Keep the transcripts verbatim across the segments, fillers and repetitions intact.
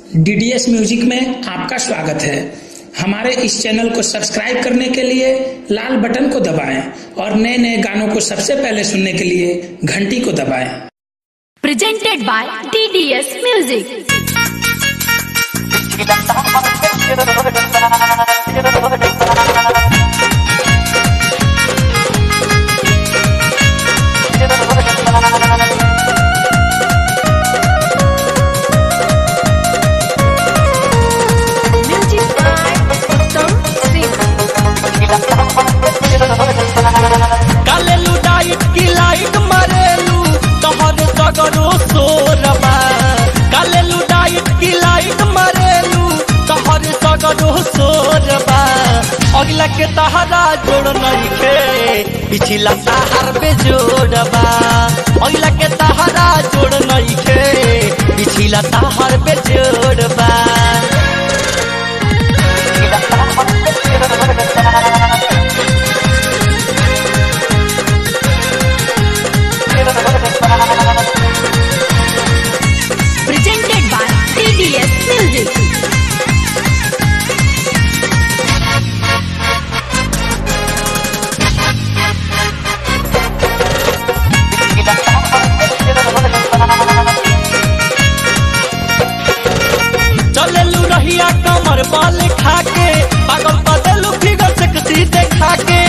DDS music में आपका स्वागत है। हमारे इस चैनल को सब्सक्राइब करने के लिए लाल बटन को दबाएं और नए नए गानों को सबसे पहले सुनने के लिए घंटी को दबाएं। Presented by DDS music. कालेलू डाइट की लाइट मरेलू तोहर सगरो सोरबा। कालेलू डाइट की लाइट मरेलू तोहर सगरो सोरबा। अगला के तहरा जोड़ नहीं खे पिछला तहर पे जोड़बा। अगला के तहरा जोड़ नहीं खे पिछला तहर पे जोड़बा। Presented by D D S Music. चलेलू रहिया कमर बाल खाके पागल बदलू फिगर सेक्सी देखा के।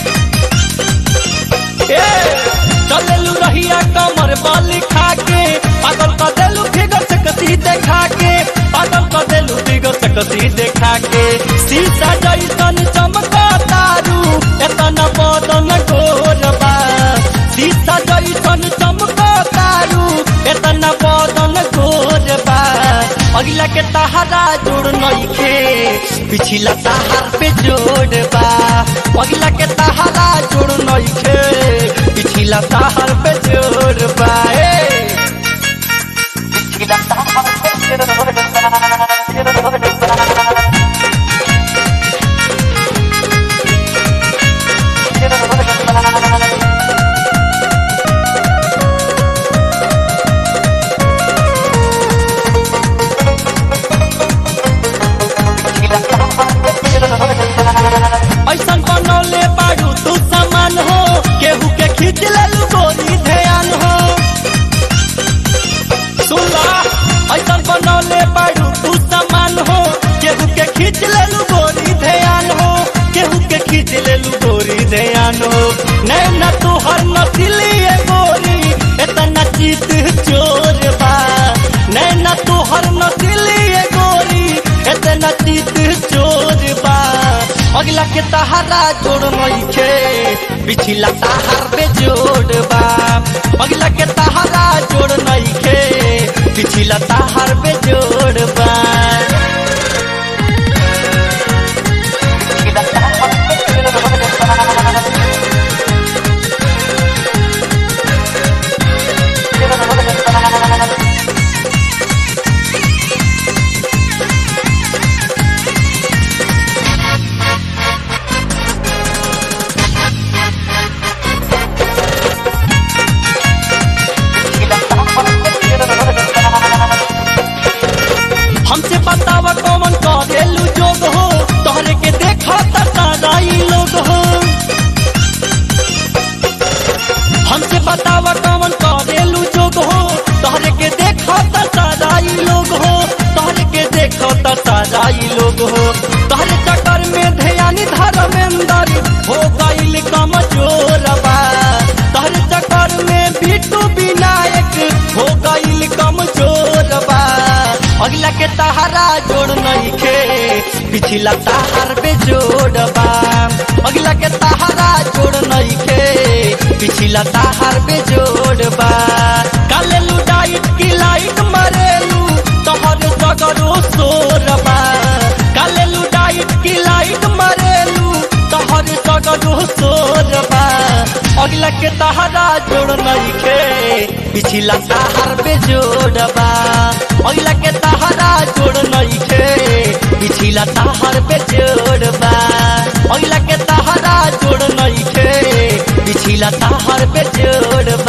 चलेलू रहिया कमर बाल खाके पागल बदलू फिगर सेक्सी देखा के। पागल बदलू फिगर सेक्सी देखा के। शीशा जैसन चमका तारू एतना बदन गोरबा। शीशा जैसन चमका तारू एतना बदन गोरबा। अगला के तहरा जोड़ नहीं खे पिछला तहर पे जोड़बा। अगला के तहरा जोड़ नहीं खे पिछला तहर पे जोड़बा। ऐसन बनौले बाड़ू तू सामान हो केहू के खींच लेलू गोरी ध्यान हो। सुनला ऐसन बनौले बाड़ू तू सामान हो केहू के खींच लेलू गोरी ध्यान हो। केहू के खींच लेलू गोरी ध्यान हो। नैना तू हर नस्ली गोरी एतना चीत चोर बा। नैना तू हर नस्ली गोरी एतना चीत चोर बा। अगला के तहरा जोड़ नहीं खे पिछला तहर पे जोड़बा। अगला के तहरा जोड़ नहीं खे पिछला तहर पे जोड़बा। हमसे बतावा कौन करेलू जोग हो तोहरे के देखा ताराई लोग हो। हमसे बतावा कौन करेलू जोग हो तोहरे के देखा ताराई लोग हो। तोहरे के देखा ताराई लोग हो। तोहरे चक्कर में ध्यानी धर्मेंद्र हो गईल कमजोरबा। तोहरे चक्कर में बिट्टू विनायक हो गईल कमजोरबा। अगला के तहरा जोड़ नहीं खे पिछला तहर पे जोड़बा। अगला के तहरा जोड़ नहीं खे पिछला तहर पे जोड़बा। कालेलू डाइट की लाइट मरेलू तोहर सगरो सोरबा। कालेलू डाइट की लाइट मरेलू तोहर सगरो सोरबा। अगला के तहरा जोड़ नहीं खे पिछला तहर पे जोड़बा। अगला के तहरा जोड़ नहीं खे पिछला तहर पे जोड़बा। अगला के तहरा जोड़ नहीं खे पिछला तहर पे जोड़बा।